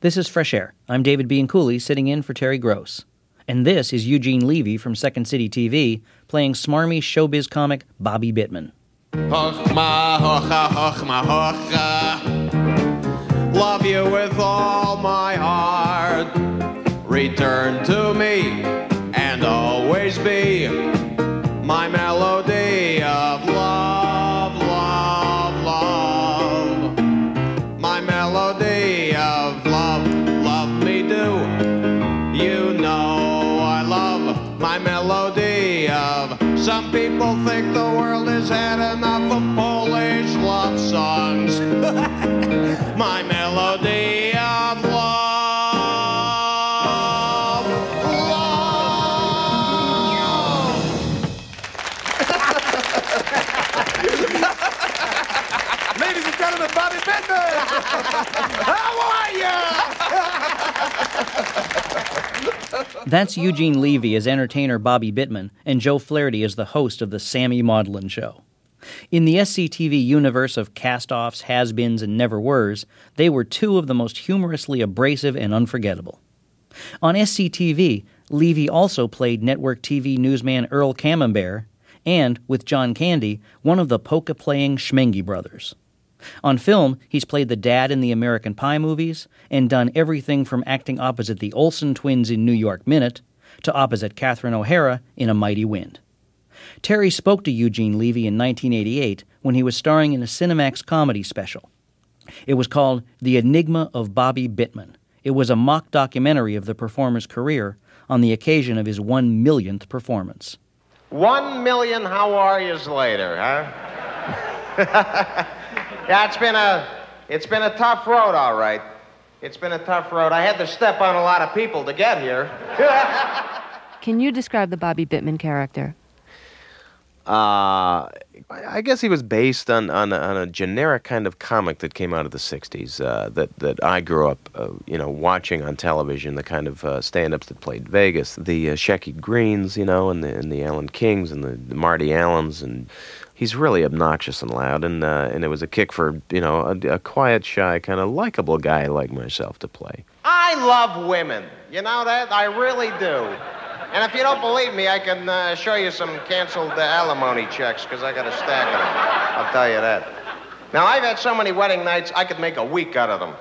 This is Fresh Air. I'm David Bianculli, sitting in for Terry Gross. And this is Eugene Levy from Second City TV, playing smarmy showbiz comic Bobby Bittman. Hochma, hocha, hochma, hocha. Love you with all my heart. Return to me and always be my melody of love, love, love. My melody of love, love me do. You know I love my melody of. Some people think the world has had enough of Polish love songs. My melody of love, love. Ladies and gentlemen, Bobby Bittman! How are you? That's Eugene Levy as entertainer Bobby Bittman and Joe Flaherty as the host of The Sammy Maudlin Show. In the SCTV universe of cast-offs, has-beens, and never-weres, they were two of the most humorously abrasive and unforgettable. On SCTV, Levy also played network TV newsman Earl Camembert and, with John Candy, one of the polka-playing Schmengi brothers. On film, he's played the dad in the American Pie movies and done everything from acting opposite the Olsen twins in New York Minute to opposite Catherine O'Hara in A Mighty Wind. Terry spoke to Eugene Levy in 1988 when he was starring in a Cinemax comedy special. It was called The Enigma of Bobby Bittman. It was a mock documentary of the performer's career on the occasion of his 1 millionth performance. 1 million how are yous later, huh? Yeah, it's been a tough road, all right. It's been a tough road. I had to step on a lot of people to get here. Can you describe the Bobby Bittman character? I guess he was based on a generic kind of comic that came out of the 60s that I grew up, watching on television, the kind of stand-ups that played Vegas, the Shecky Greens, and the Alan Kings and the Marty Allens, and he's really obnoxious and loud, and it was a kick for, a quiet, shy, kind of likable guy like myself to play. I love women. You know that? I really do. And if you don't believe me, I can show you some canceled alimony checks, because I got a stack of them. I'll tell you that. Now, I've had so many wedding nights, I could make a week out of them.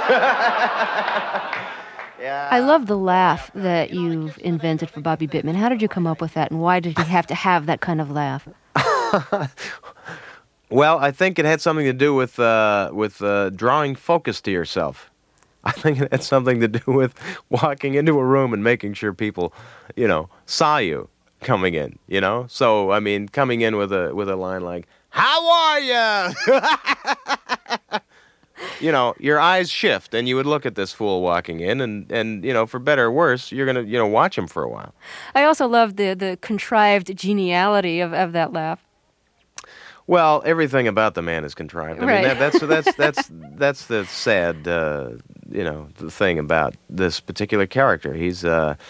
Yeah. I love the laugh that you've invented for Bobby Bittman. How did you come up with that, and why did he have to have that kind of laugh? Well, I think it had something to do with drawing focus to yourself. I think it had something to do with walking into a room and making sure people, saw you coming in, So, I mean, coming in with a line like, "How are you?" Your eyes shift, and you would look at this fool walking in, and for better or worse, you're going to, watch him for a while. I also love the contrived geniality of that laugh. Well, everything about the man is contrived. I mean, that's the sad, the thing about this particular character. He's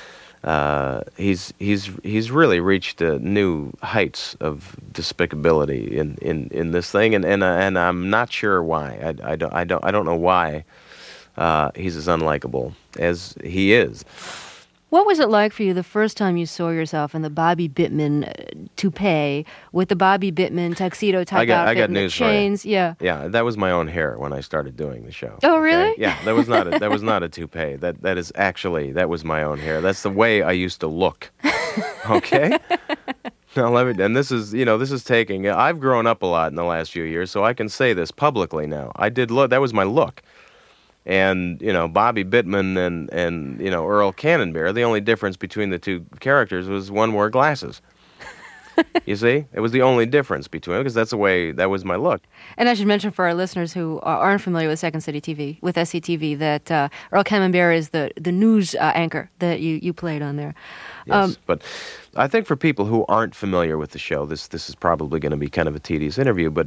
really reached new heights of despicability in this thing, and I'm not sure why. I don't know why he's as unlikable as he is. What was it like for you the first time you saw yourself in the Bobby Bittman toupee with the Bobby Bittman tuxedo type outfit I got and news the chains? For you. Yeah. Yeah, that was my own hair when I started doing the show. Oh, really? Okay? Yeah, that was not a toupee. That was my own hair. That's the way I used to look. Okay? Now this is taking. I've grown up a lot in the last few years, so I can say this publicly now. I did look. That was my look. And, Bobby Bittman and Earl Camembert, the only difference between the two characters was one wore glasses. You see? It was the only difference between, because that was my look. And I should mention for our listeners who aren't familiar with Second City TV, with SCTV, that Earl Camembert is the news anchor that you played on there. Yes, but I think for people who aren't familiar with the show, this is probably going to be kind of a tedious interview, but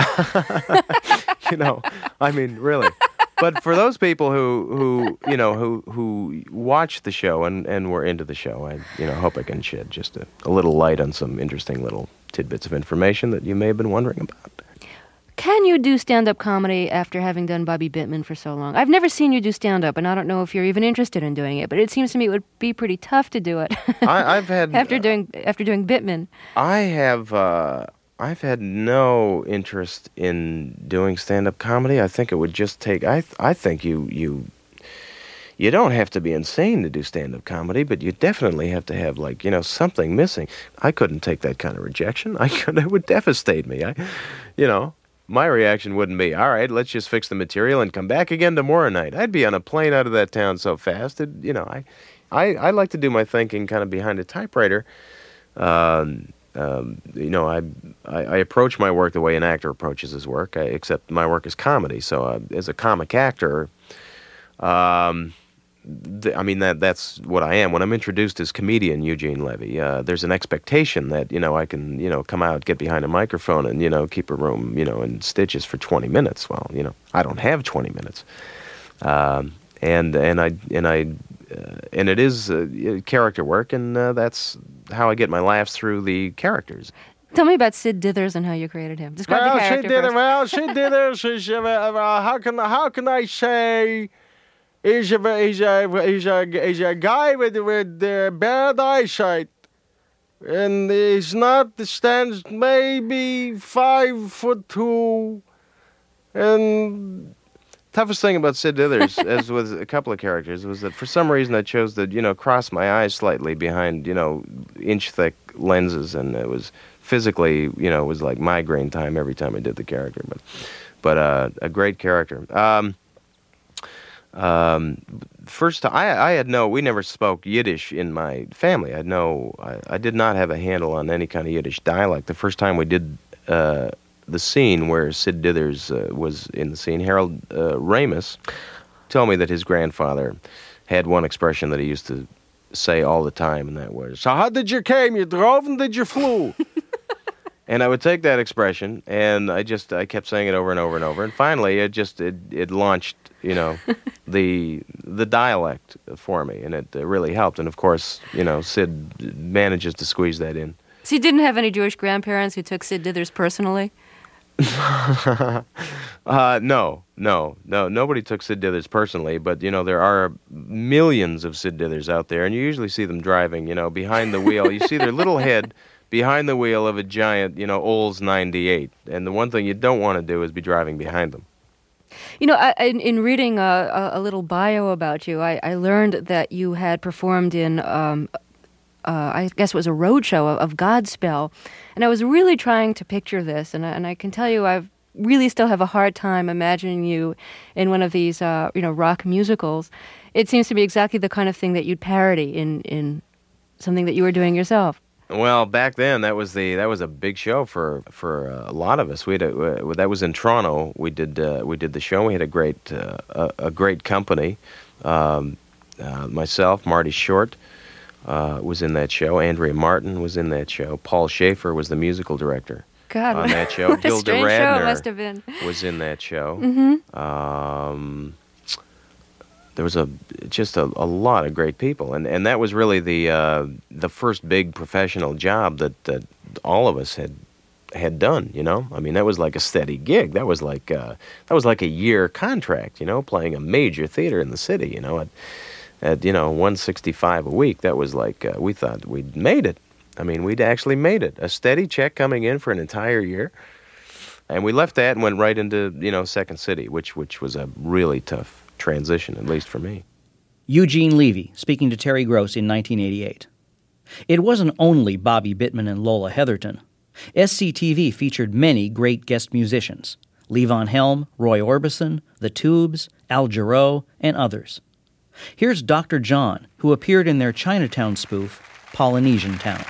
I mean, really. But for those people who watched the show and were into the show, I hope I can shed just a little light on some interesting little tidbits of information that you may have been wondering about. Can you do stand-up comedy after having done Bobby Bittman for so long? I've never seen you do stand-up, and I don't know if you're even interested in doing it, but it seems to me it would be pretty tough to do it. I've had after doing Bittman. I've had no interest in doing stand-up comedy. I think it would just take. I think you don't have to be insane to do stand-up comedy, but you definitely have to have something missing. I couldn't take that kind of rejection. It would devastate me. My reaction wouldn't be, all right, let's just fix the material and come back again tomorrow night. I'd be on a plane out of that town so fast. I like to do my thinking kind of behind a typewriter. I approach my work the way an actor approaches his work, except my work is comedy. So as a comic actor, that's what I am. When I'm introduced as comedian Eugene Levy, there's an expectation that, I can, come out, get behind a microphone and, keep a room, in stitches for 20 minutes. Well, I don't have 20 minutes. And it is character work, and that's how I get my laughs through the characters. Tell me about Sid Dithers and how you created him. Describe the character first. Sid Dithers is, how can I say... He's a guy with bad eyesight, and stands maybe 5'2", and toughest thing about Sid Dithers, as with a couple of characters, was that for some reason I chose to cross my eyes slightly behind inch thick lenses, and it was physically it was like migraine time every time I did the character, but a great character. First time, we never spoke Yiddish in my family. I did not have a handle on any kind of Yiddish dialect. The first time we did the scene where Sid Dithers was in the scene, Harold Ramis told me that his grandfather had one expression that he used to say all the time, and that was, "So how did you came? You drove and did you flew?" And I would take that expression, and I kept saying it over and over and over, and finally it launched, the dialect for me, and it really helped. And of course, Sid manages to squeeze that in. So you didn't have any Jewish grandparents who took Sid Dithers personally? No, nobody took Sid Dithers personally, but there are millions of Sid Dithers out there, and you usually see them driving, behind the wheel. You see their little head behind the wheel of a giant, Olds 98. And the one thing you don't want to do is be driving behind them. In reading a little bio about you, I learned that you had performed in, I guess it was a road show of Godspell. And I was really trying to picture this, and I can tell you I really still have a hard time imagining you in one of these, rock musicals. It seems to be exactly the kind of thing that you'd parody in something that you were doing yourself. Well, back then that was a big show for a lot of us. That was in Toronto. We did the show. We had a great company. Myself, Marty Short, was in that show. Andrea Martin was in that show. Paul Schaefer was the musical director on that show. What a strange show it must have been. Was in that show. Mm-hmm. There was just a lot of great people, and that was really the first big professional job that all of us had done. I mean, that was like a steady gig. That was like a year contract. Playing a major theater in the city. At $165 a week. That was like we thought we'd made it. I mean, we'd actually made it. A steady check coming in for an entire year, and we left that and went right into Second City, which was a really tough transition, at least for me. Eugene Levy speaking to Terry Gross in 1988. It wasn't only Bobby Bittman and Lola Heatherton. SCTV featured many great guest musicians: Levon Helm, Roy Orbison, The Tubes, Al Jarreau, and others. Here's Dr. John, who appeared in their Chinatown spoof, Polynesian Town.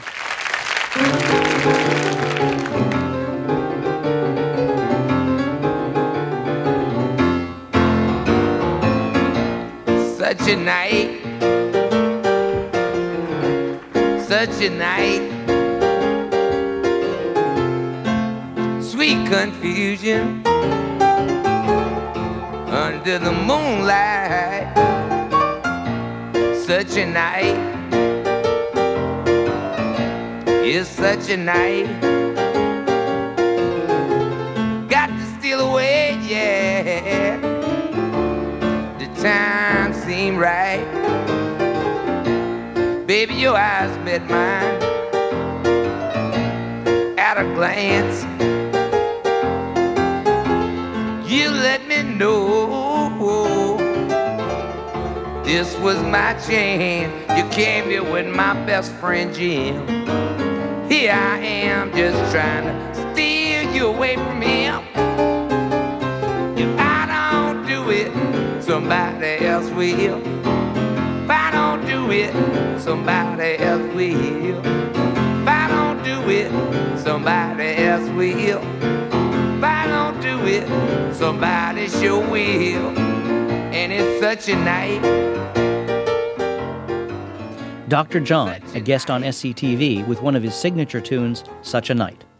Such a night, such a night, sweet confusion under the moonlight. Such a night is such a night. Got to seem right. Baby, your eyes met mine at a glance. You let me know this was my chance. You came here with my best friend Jim. Here I am just trying to steer you away from him. If I don't do it, somebody else will. If I don't do it, somebody else will. If I don't do it, somebody else will. If I don't do it, somebody sure will. And it's such a night. Dr. John, a guest on SCTV with one of his signature tunes, Such a Night.